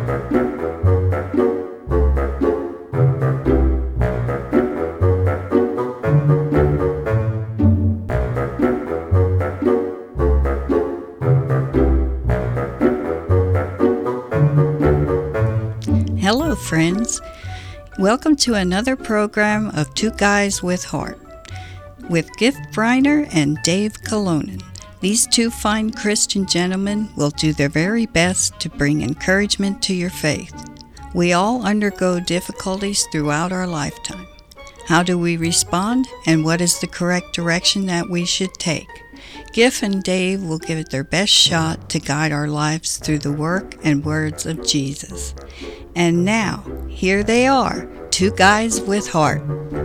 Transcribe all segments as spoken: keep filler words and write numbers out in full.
Hello, friends. Welcome to another program of Two Guys with Heart with Gift Briner and Dave Colonen. These two fine Christian gentlemen will do their very best to bring encouragement to your faith. We all undergo difficulties throughout our lifetime. How do we respond, and what is the correct direction that we should take? Giff and Dave will give it their best shot to guide our lives through the work and words of Jesus. And now, here they are, Two Guys with Heart.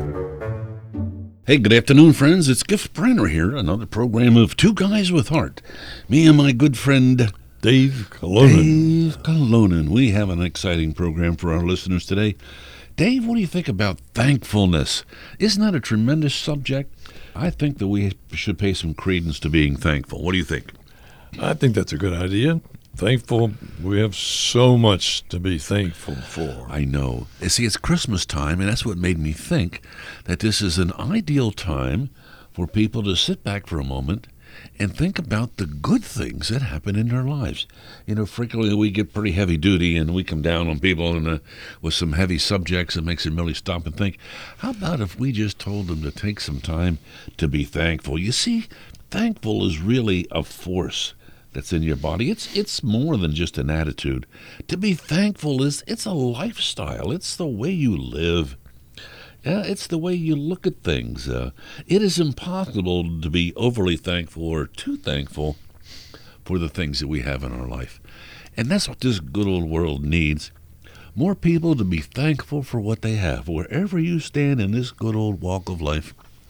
Hey, good afternoon, friends. It's Gift Briner here, another program of Two Guys with Heart. Me and my good friend Dave Colonen. Dave Colonen. We have an exciting program for our listeners today. Dave, what do you think about thankfulness? Isn't that a tremendous subject? I think that we should pay some credence to being thankful. What do you think? I think that's a good idea. Thankful, we have so much to be thankful for. I know. You see, it's Christmas time, and that's what made me think that this is an ideal time for people to sit back for a moment and think about the good things that happen in their lives. You know, frequently we get pretty heavy duty and we come down on people and uh, with some heavy subjects that makes them really stop and think. How about if we just told them to take some time to be thankful? You see, thankful is really a force that's in your body. It's it's more than just an attitude. To be thankful is it's a lifestyle. It's the way you live. Yeah, it's the way you look at things. Uh, it is impossible to be overly thankful or too thankful for the things that we have in our life. And that's what this good old world needs. More people to be thankful for what they have, wherever you stand in this good old walk of life.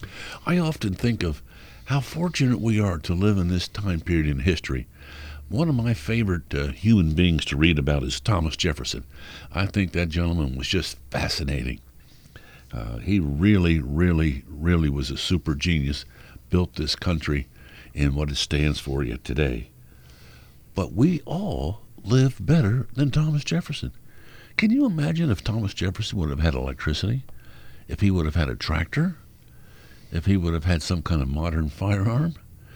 I often think of how fortunate we are to live in this time period in history. One of my favorite uh, human beings to read about is Thomas Jefferson. I think that gentleman was just fascinating. Uh, he really, really, really was a super genius, built this country and what it stands for yet today. But we all live better than Thomas Jefferson. Can you imagine if Thomas Jefferson would have had electricity? If he would have had a tractor? If he would have had some kind of modern firearm?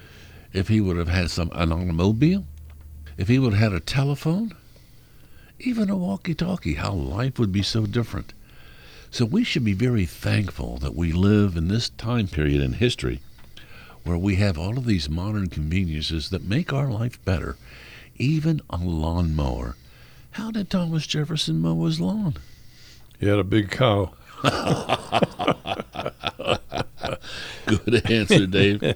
If he would have had some an automobile? If he would have had a telephone? Even a walkie-talkie, how life would be so different. So we should be very thankful that we live in this time period in history where we have all of these modern conveniences that make our life better, even a lawnmower. How did Thomas Jefferson mow his lawn? He had a big cow. Good answer, Dave.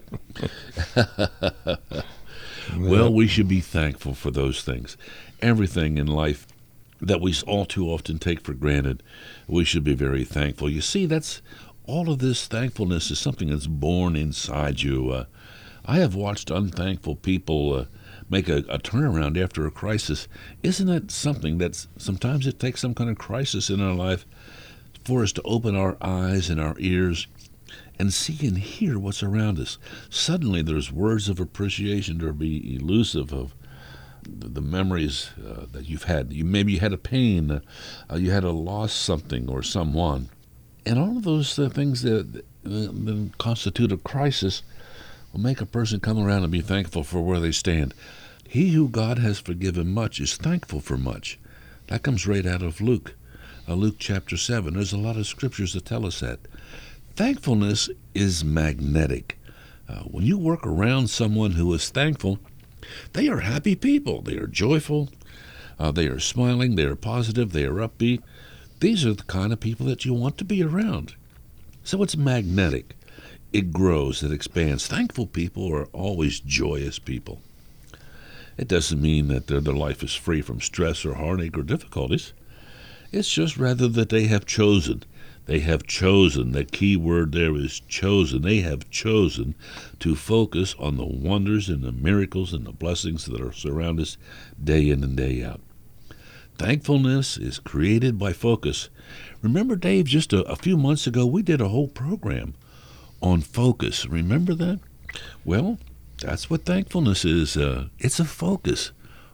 Well, we should be thankful for those things. Everything in life that we all too often take for granted, we should be very thankful. You see, that's all of this thankfulness is something that's born inside you. Uh, I have watched unthankful people uh, make a, a turnaround after a crisis. Isn't that something that's sometimes it takes some kind of crisis in our life for us to open our eyes and our ears and see and hear what's around us? Suddenly there's words of appreciation to be elusive of the memories uh, that you've had. You maybe you had a pain, uh, uh, you had a lost something or someone, and all of those uh, things that, that, that constitute a crisis will make a person come around and be thankful for where they stand. He who God has forgiven much is thankful for much. That comes right out of Luke, uh, Luke chapter seven. There's a lot of scriptures that tell us that. Thankfulness is magnetic. Uh, when you work around someone who is thankful, they are happy people. They are joyful. Uh, they are smiling. They are positive. They are upbeat. These are the kind of people that you want to be around. So it's magnetic. It grows. It expands. Thankful people are always joyous people. It doesn't mean that their, their life is free from stress or heartache or difficulties. It's just rather that they have chosen. They have chosen, the key word there is chosen. They have chosen to focus on the wonders and the miracles and the blessings that are surround us day in and day out. Thankfulness is created by focus. Remember, Dave, just a, a few months ago, we did a whole program on focus. Remember that? Well, that's what thankfulness is. Uh, it's a focus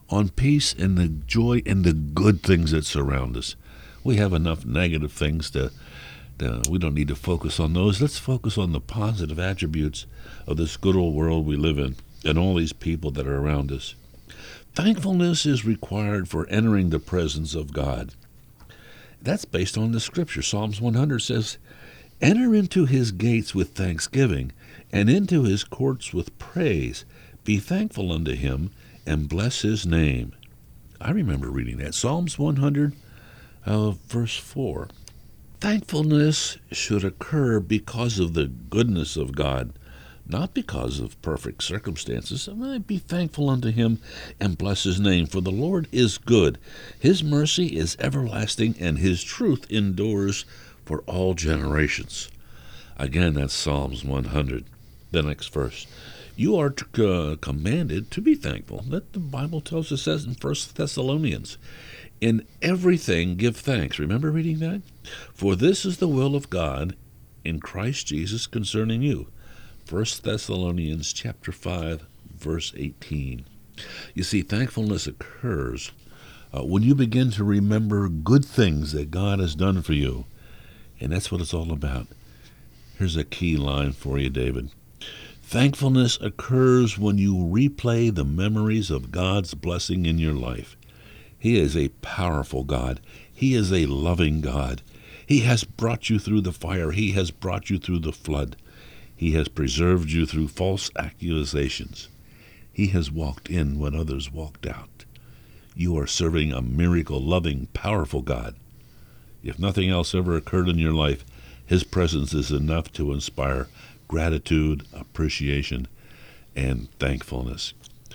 on peace and the joy and the good things that surround us. We have enough negative things to, to we don't need to focus on those. Let's focus on the positive attributes of this good old world we live in and all these people that are around us. Thankfulness is required for entering the presence of God. That's based on the scripture. Psalms one hundred says, "Enter into his gates with thanksgiving, and into his courts with praise. Be thankful unto him, and bless his name." I remember reading that. Psalms one hundred, uh, verse four. Thankfulness should occur because of the goodness of God, not because of perfect circumstances. I mean, be thankful unto him and bless his name, for the Lord is good. His mercy is everlasting, and his truth endures for all generations. Again, that's Psalms one hundred. The next verse. You are to, uh, commanded to be thankful. That the Bible tells us that in First Thessalonians. In everything give thanks. Remember reading that? For this is the will of God in Christ Jesus concerning you. First Thessalonians chapter five, verse eighteen. You see, thankfulness occurs uh, when you begin to remember good things that God has done for you. And that's what it's all about. Here's a key line for you, David. Thankfulness occurs when you replay the memories of God's blessing in your life. He is a powerful God. He is a loving God. He has brought you through the fire. He has brought you through the flood. He has preserved you through false accusations. He has walked in when others walked out. You are serving a miracle-loving, powerful God. If nothing else ever occurred in your life, his presence is enough to inspire gratitude, appreciation, and thankfulness.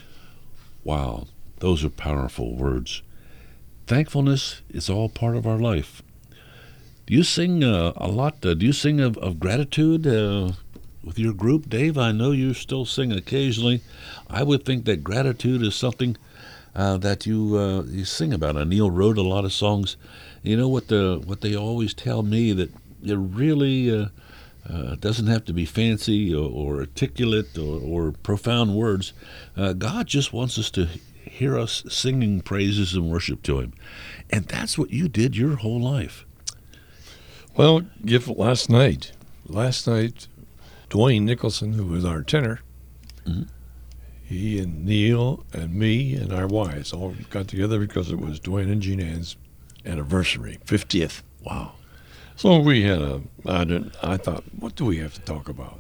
Wow, those are powerful words. Thankfulness is all part of our life. Do you sing uh, a lot? Uh, do you sing of, of gratitude uh, with your group, Dave? I know you still sing occasionally. I would think that gratitude is something uh, that you uh, you sing about. Uh, Neil wrote a lot of songs. You know what the what they always tell me, that it really uh, uh, doesn't have to be fancy or, or articulate or, or profound words. Uh, God just wants us to hear us singing praises and worship to him, and that's what you did your whole life. Well, give last night, last night, Dwayne Nicholson, who was our tenor, mm-hmm. he and Neil and me and our wives all got together because it was Dwayne and Jean Ann's anniversary, fiftieth. Wow. So we had a, I, didn't, I thought, what do we have to talk about?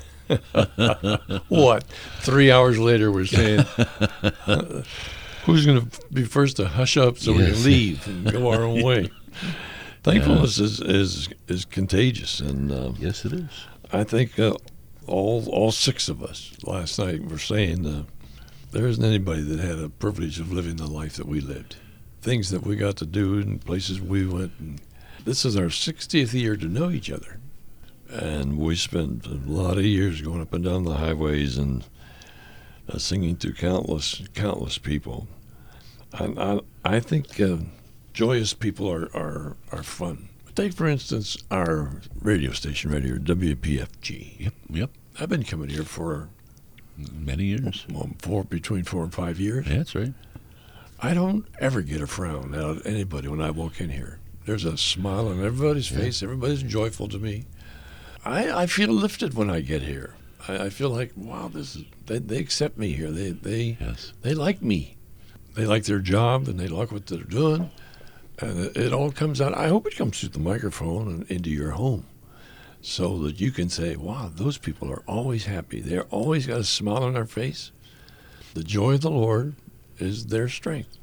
What? Three hours later, we're saying, uh, who's going to be first to hush up so yes. we can leave and go our own way? Thankfulness yeah. is, is is contagious, and uh, yes, it is. I think uh, all all six of us last night were saying uh, there isn't anybody that had a privilege of living the life that we lived, things that we got to do, and places we went. And this is our sixtieth year to know each other, and we spent a lot of years going up and down the highways and uh, singing to countless countless people. I I, I think. Uh, Joyous people are, are, are fun. Take, for instance, our radio station right here, W P F G. Yep, yep. I've been coming here for many years. Well, four, between four and five years. Yeah, that's right. I don't ever get a frown out of anybody when I walk in here. There's a smile on everybody's yeah. face. Everybody's joyful to me. I, I feel lifted when I get here. I, I feel like, wow, this is, they, they accept me here. They they yes. they like me. They like their job, and they like what they're doing. And it, it all comes out. I hope it comes through the microphone and into your home so that you can say, wow, those people are always happy. They're always got a smile on their face. The joy of the Lord is their strength.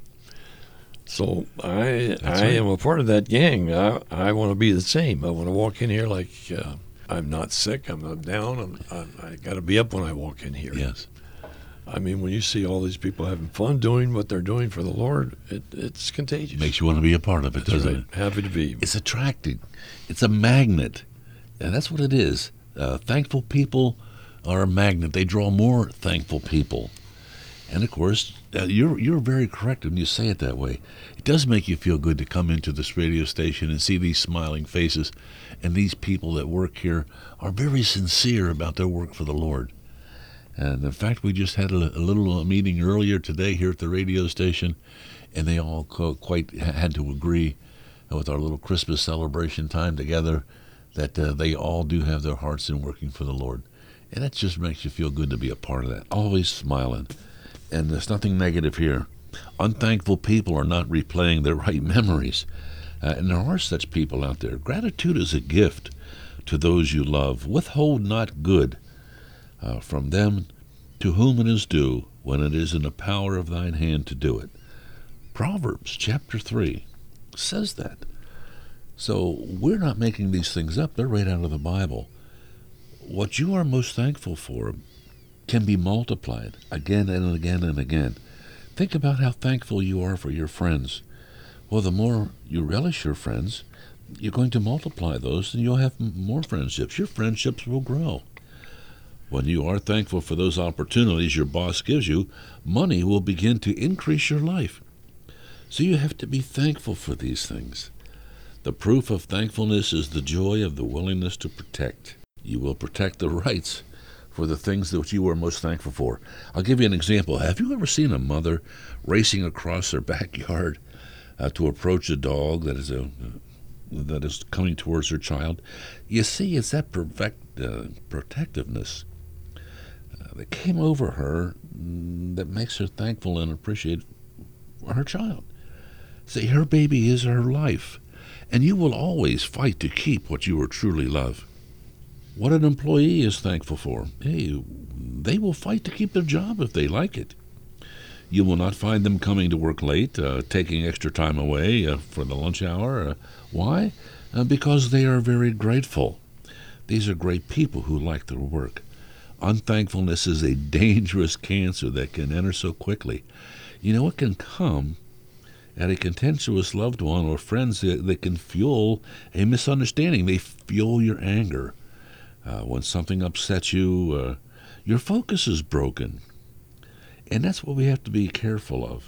So I That's I right. am a part of that gang. I, I want to be the same. I want to walk in here like uh, I'm not sick. I'm not down. I'm, I, I got to be up when I walk in here. Yes. I mean, when you see all these people having fun doing what they're doing for the Lord, it, it's contagious. Makes you want to be a part of it, that's doesn't right. it? Happy to be. It's attracting. It's a magnet. And that's what it is. Uh, thankful people are a magnet. They draw more thankful people. And, of course, uh, you're you're very correct when you say it that way. It does make you feel good to come into this radio station and see these smiling faces. And these people that work here are very sincere about their work for the Lord. And in fact, we just had a, a little meeting earlier today here at the radio station, and they all co- quite had to agree with our little Christmas celebration time together that uh, they all do have their hearts in working for the Lord. And that just makes you feel good to be a part of that. Always smiling. And there's nothing negative here. Unthankful people are not replaying their right memories. Uh, and there are such people out there. Gratitude is a gift to those you love. Withhold not good uh, from them to whom it is due, when it is in the power of thine hand to do it. Proverbs chapter three says that. So we're not making these things up. They're right out of the Bible. What you are most thankful for can be multiplied again and again and again. Think about how thankful you are for your friends. Well, the more you relish your friends, you're going to multiply those, and you'll have more friendships. Your friendships will grow. When you are thankful for those opportunities your boss gives you, money will begin to increase your life. So you have to be thankful for these things. The proof of thankfulness is the joy of the willingness to protect. You will protect the rights for the things that you are most thankful for. I'll give you an example. Have you ever seen a mother racing across her backyard uh, to approach a dog that is a uh, that is coming towards her child? You see, it's that perfect, uh, protectiveness uh, that came over her mm, that makes her thankful and appreciate her child. See, her baby is her life, and you will always fight to keep what you truly love. What an employee is thankful for, hey, they will fight to keep their job if they like it. You will not find them coming to work late, uh, taking extra time away uh, for the lunch hour. Uh, why? Uh, because they are very grateful. These are great people who like their work. Unthankfulness is a dangerous cancer that can enter so quickly. You know, it can come at a contentious loved one or friends that, that can fuel a misunderstanding. They fuel your anger. Uh, when something upsets you, uh, your focus is broken. And that's what we have to be careful of.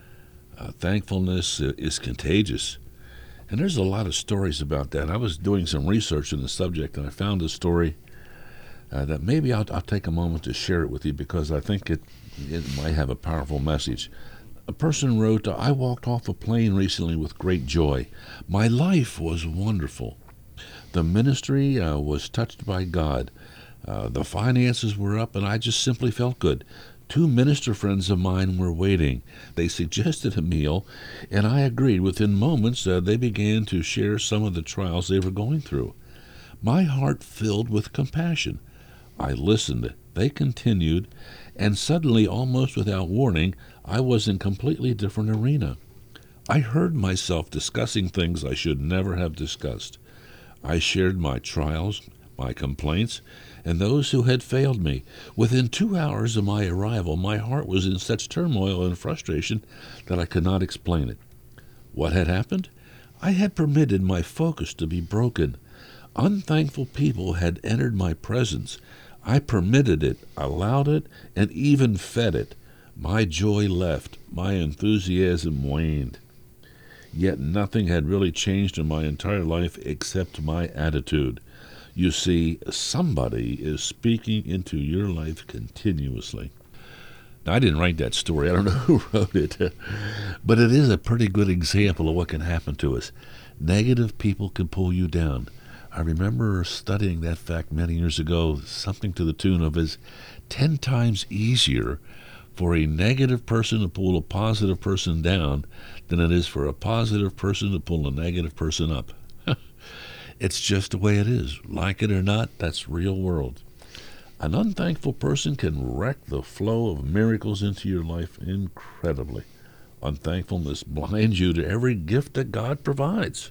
Uh, thankfulness is contagious. And there's a lot of stories about that. I was doing some research in the subject, and I found a story uh, that maybe I'll, I'll take a moment to share it with you, because I think it, it might have a powerful message. A person wrote, I walked off a plane recently with great joy. My life was wonderful. The ministry uh, was touched by God. Uh, the finances were up, and I just simply felt good. Two minister friends of mine were waiting. They suggested a meal, and I agreed. Within moments, uh, they began to share some of the trials they were going through. My heart filled with compassion. I listened. They continued, and suddenly, almost without warning, I was in a completely different arena. I heard myself discussing things I should never have discussed. I shared my trials, my complaints, and those who had failed me. Within two hours of my arrival, my heart was in such turmoil and frustration that I could not explain it. What had happened? I had permitted my focus to be broken. Unthankful people had entered my presence. I permitted it, allowed it, and even fed it. My joy left. My enthusiasm waned. Yet nothing had really changed in my entire life except my attitude. You see, somebody is speaking into your life continuously. Now, I didn't write that story. I don't know who wrote it. But it is a pretty good example of what can happen to us. Negative people can pull you down. I remember studying that fact many years ago, something to the tune of is ten times easier for a negative person to pull a positive person down than it is for a positive person to pull a negative person up. It's just the way it is. Like it or not, that's real world. An unthankful person can wreck the flow of miracles into your life incredibly. Unthankfulness blinds you to every gift that God provides.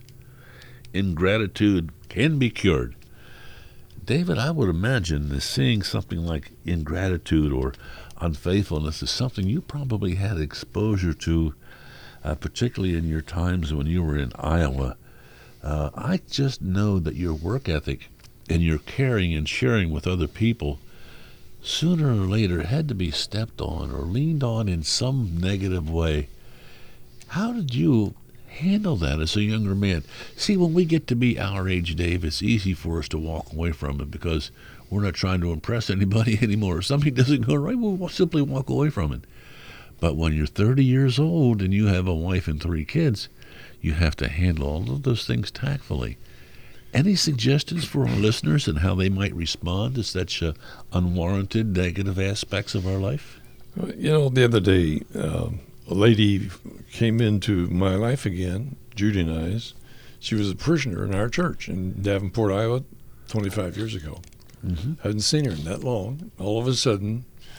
Ingratitude can be cured. David, I would imagine that seeing something like ingratitude or unfaithfulness is something you probably had exposure to, uh, particularly in your times when you were in Iowa. Uh, I just know that your work ethic and your caring and sharing with other people sooner or later had to be stepped on or leaned on in some negative way. How did you handle that as a younger man? See, when we get to be our age, Dave, it's easy for us to walk away from it because we're not trying to impress anybody anymore. If something doesn't go right, we'll simply walk away from it. But when you're thirty years old and you have a wife and three kids, you have to handle all of those things tactfully. Any suggestions for our listeners and how they might respond to such uh, unwarranted negative aspects of our life? You know, the other day, um, a lady came into my life again, Judy and I's. She was a parishioner in our church in Davenport, Iowa, twenty-five years ago. Mm-hmm. Hadn't seen her in that long. All of a sudden,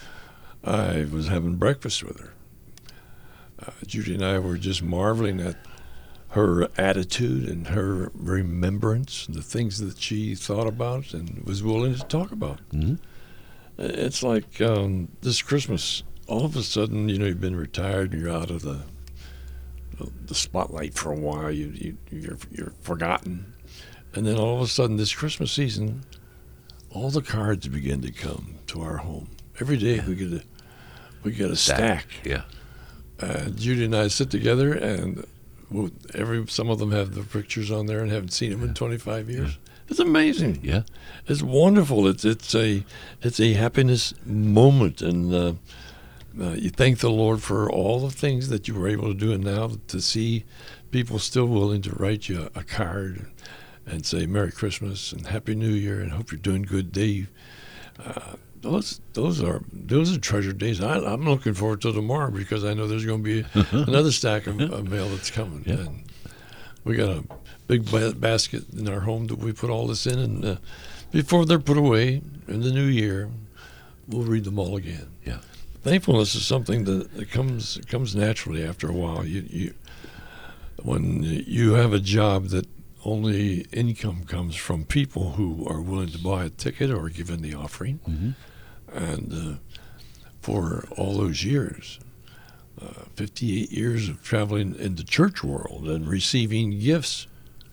I was having breakfast with her. Uh, Judy and I were just marveling at her attitude and her remembrance, the things that she thought about and was willing to talk about. Mm-hmm. It's like um, this Christmas, all of a sudden, you know, you've been retired and you're out of the the spotlight for a while. You, you you're you're forgotten, and then all of a sudden, this Christmas season, all the cards begin to come to our home. Every day yeah. we get a we get a stack. stack. Yeah. Uh, Judy and I sit together, and we'll, every some of them have the pictures on there and haven't seen them yeah. in twenty-five years. Yeah. It's amazing. Yeah, it's wonderful. It's it's a it's a happiness moment, and uh, uh, you thank the Lord for all the things that you were able to do, and now to see people still willing to write you a, a card and say Merry Christmas and Happy New Year and hope you're doing good, Dave. Uh, those those are those are treasured days. I, I'm looking forward to tomorrow because I know there's going to be another stack of, of mail that's coming. Yeah. And we got a big ba- basket in our home that we put all this in, and uh, before they're put away in the new year, we'll read them all again. Yeah, thankfulness is something that, that comes comes naturally after a while. You you when you have a job that only income comes from people who are willing to buy a ticket or give in the offering, mm-hmm. and uh, for all those years. Uh, fifty-eight years of traveling in the church world and receiving gifts.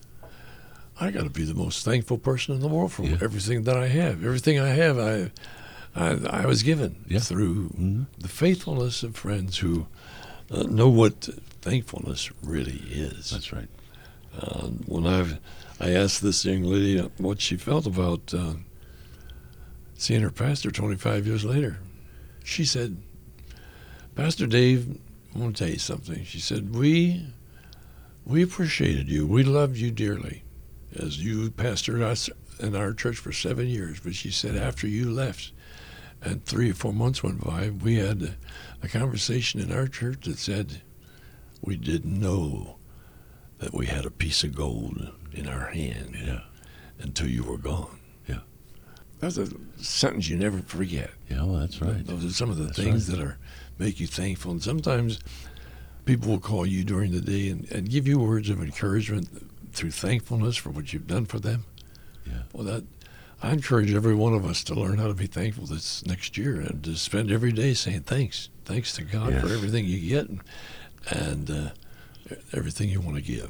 I got to be the most thankful person in the world for yeah. everything that I have. Everything I have, I I, I was given yeah. through mm-hmm. the faithfulness of friends who uh, know what thankfulness really is. That's right. Uh, when I've I asked this young lady what she felt about uh, seeing her pastor twenty-five years later, she said, Pastor Dave, I want to tell you something. She said, we we appreciated you. We loved you dearly as you pastored us in our church for seven years. But she said after you left and three or four months went by, we had a, a conversation in our church that said we didn't know that we had a piece of gold in our hand yeah. until you were gone. Yeah. That's a sentence you never forget. Yeah, well, that's right. Those are some of the that's things right. that are make you thankful. And sometimes people will call you during the day and, and give you words of encouragement through thankfulness for what you've done for them. Yeah. Well, that I encourage every one of us to learn how to be thankful this next year and to spend every day saying thanks. Thanks to God yes. for everything you get and, and uh, everything you want to give.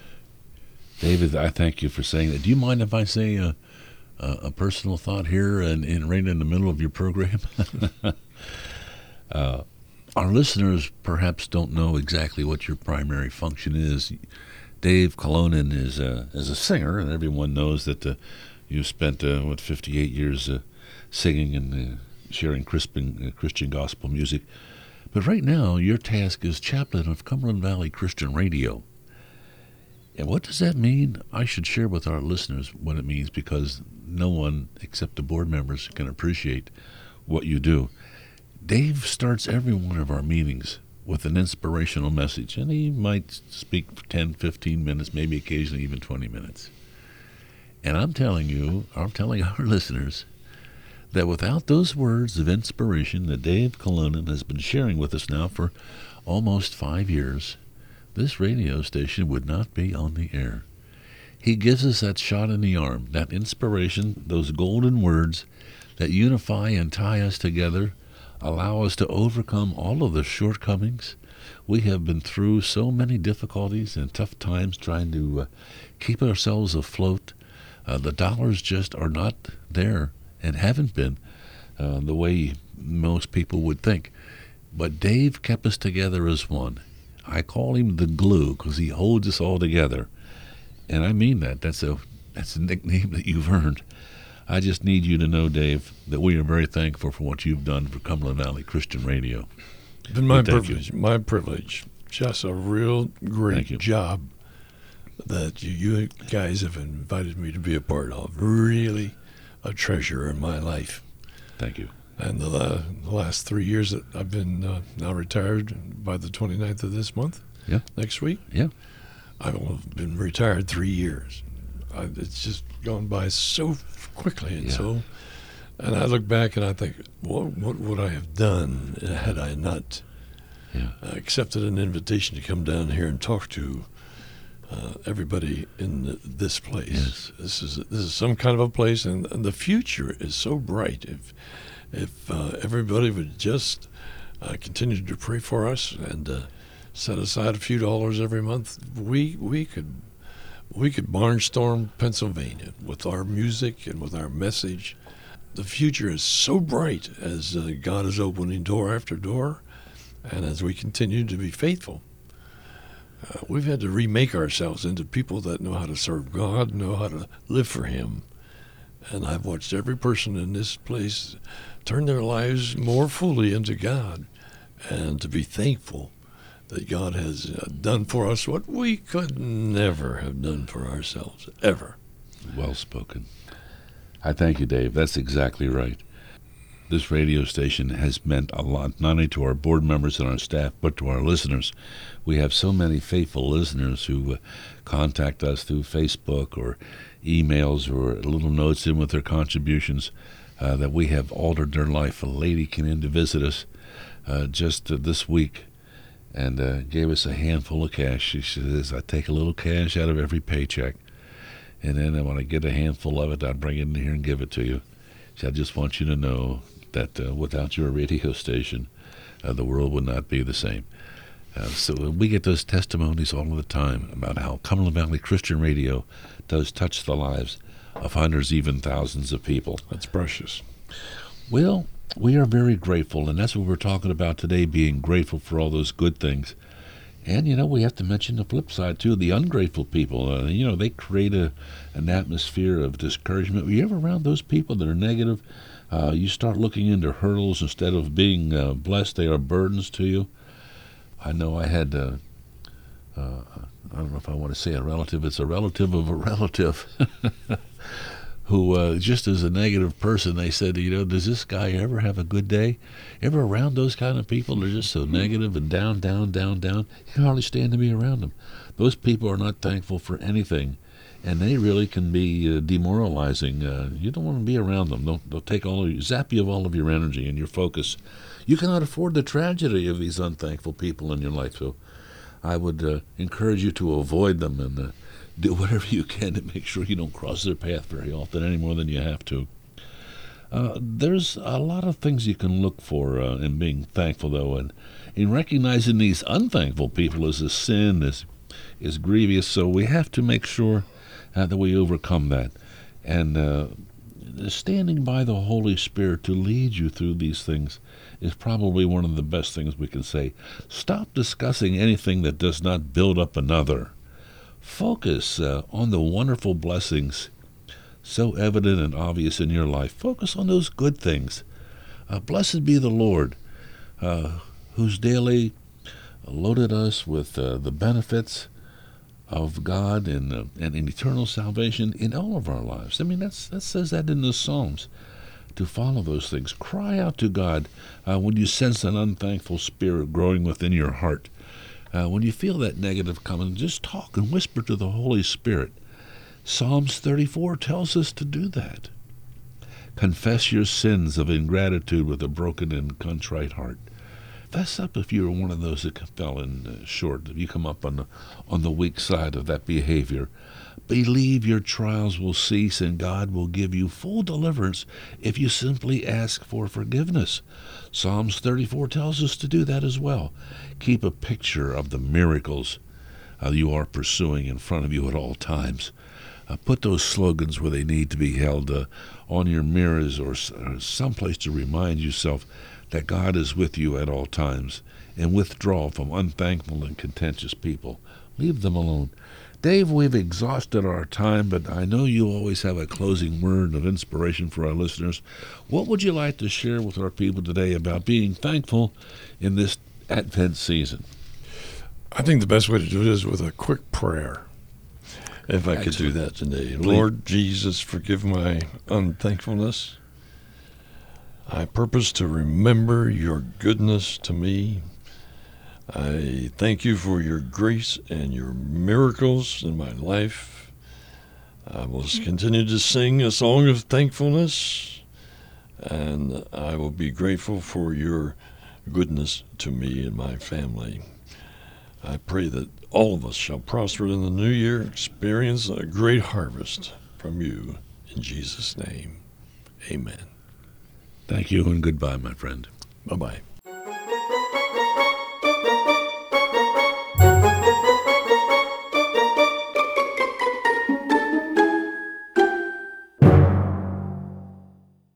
David, I thank you for saying that. Do you mind if I say a, a, a personal thought here and, and right in the middle of your program? Uh, our listeners perhaps don't know exactly what your primary function is. Dave Kolonen is a, is a singer, and everyone knows that uh, you spent, uh, what, fifty-eight years uh, singing and uh, sharing Christian, uh, Christian gospel music. But right now, your task is chaplain of Cumberland Valley Christian Radio. And what does that mean? I should share with our listeners what it means because no one except the board members can appreciate what you do. Dave starts every one of our meetings with an inspirational message, and he might speak for ten, fifteen minutes, maybe occasionally even twenty minutes. And I'm telling you, I'm telling our listeners, that without those words of inspiration that Dave Kolonen has been sharing with us now for almost five years, this radio station would not be on the air. He gives us that shot in the arm, that inspiration, those golden words that unify and tie us together, allow us to overcome all of the shortcomings. We have been through so many difficulties and tough times trying to uh, keep ourselves afloat. Uh, the dollars just are not there and haven't been uh, the way most people would think. But Dave kept us together as one. I call him the glue because he holds us all together. And I mean that. That's a that's a nickname that you've earned. I just need you to know, Dave, that we are very thankful for what you've done for Cumberland Valley Christian Radio. It's been my We thank privilege. My privilege. Just a real great Thank you. job that you, you guys have invited me to be a part of. Really a treasure in my life. Thank you. And the, la- the last three years that I've been uh, now retired by the twenty-ninth of this month, Yeah. next week, Yeah. I've been retired three years. I, it's just gone by so quickly, and Yeah. so, and I look back and I think, what what would I have done had I not Yeah. uh, accepted an invitation to come down here and talk to uh, everybody in th- this place? Yes. This is this is some kind of a place, and, and the future is so bright. If if uh, everybody would just uh, continue to pray for us and uh, set aside a few dollars every month, we we could we could barnstorm Pennsylvania with our music and with our message. The future is so bright as uh, God is opening door after door, and as we continue to be faithful. Uh, we've had to remake ourselves into people that know how to serve God, know how to live for Him. And I've watched every person in this place turn their lives more fully into God, and to be thankful that God has uh, done for us what we could never have done for ourselves, ever. Well spoken. I thank you, Dave. That's exactly right. This radio station has meant a lot, not only to our board members and our staff, but to our listeners. We have so many faithful listeners who uh, contact us through Facebook or emails or little notes in with their contributions uh, that we have altered their life. A lady came in to visit us uh, just uh, this week and uh, gave us a handful of cash. She says, I take a little cash out of every paycheck, and then when I get a handful of it, I bring it in here and give it to you. She said, I just want you to know that uh, without your radio station, uh, the world would not be the same. Uh, so we get those testimonies all of the time about how Cumberland Valley Christian Radio does touch the lives of hundreds, even thousands of people. That's precious. Well, we are very grateful, and that's what we're talking about today, being grateful for all those good things. And, you know, we have to mention the flip side, too, the ungrateful people. Uh, you know, they create a, an atmosphere of discouragement. Were you ever around those people that are negative? Uh, you start looking into hurdles instead of being uh, blessed. They are burdens to you. I know I had, uh, uh, I don't know if I want to say a relative. It's a relative of a relative who, uh, just as a negative person, they said, you know, does this guy ever have a good day? Ever around those kind of people? They're just so negative and down, down, down, down. You can hardly stand to be around them. Those people are not thankful for anything, and they really can be uh, demoralizing. Uh, you don't want to be around them. They'll, they'll take all of you, zap you of all of your energy and your focus. You cannot afford the tragedy of these unthankful people in your life, so I would uh, encourage you to avoid them and uh, do whatever you can to make sure you don't cross their path very often, any more than you have to. Uh, there's a lot of things you can look for uh, in being thankful, though, and in recognizing these unthankful people as a sin is is grievous. So we have to make sure uh, that we overcome that, and uh, standing by the Holy Spirit to lead you through these things is probably one of the best things we can say. Stop discussing anything that does not build up another. Focus uh, on the wonderful blessings so evident and obvious in your life. Focus on those good things. Uh, blessed be the Lord, uh, who's daily loaded us with uh, the benefits of God and, uh, and in eternal salvation in all of our lives. I mean, that's that says that in the Psalms, to follow those things. Cry out to God uh, when you sense an unthankful spirit growing within your heart. Uh, when you feel that negative coming, just talk and whisper to the Holy Spirit. Psalms thirty-four tells us to do that. Confess your sins of ingratitude with a broken and contrite heart. Fess up if you're one of those that fell in uh, short, if you come up on the, on the weak side of that behavior. Believe your trials will cease and God will give you full deliverance if you simply ask for forgiveness. Psalms thirty-four tells us to do that as well. Keep a picture of the miracles uh, you are pursuing in front of you at all times. Uh, put those slogans where they need to be held, uh, on your mirrors or, or someplace to remind yourself that God is with you at all times, and withdraw from unthankful and contentious people. Leave them alone. Dave, we've exhausted our time, but I know you always have a closing word of inspiration for our listeners. What would you like to share with our people today about being thankful in this Advent season? I think the best way to do it is with a quick prayer. If I could do that today. Lord Jesus, forgive my unthankfulness. I purpose to remember your goodness to me. I thank you for your grace and your miracles in my life. I will continue to sing a song of thankfulness, and I will be grateful for your goodness to me and my family. I pray that all of us shall prosper in the new year, experience a great harvest from you. In Jesus' name, amen. Thank you and goodbye, my friend. Bye-bye.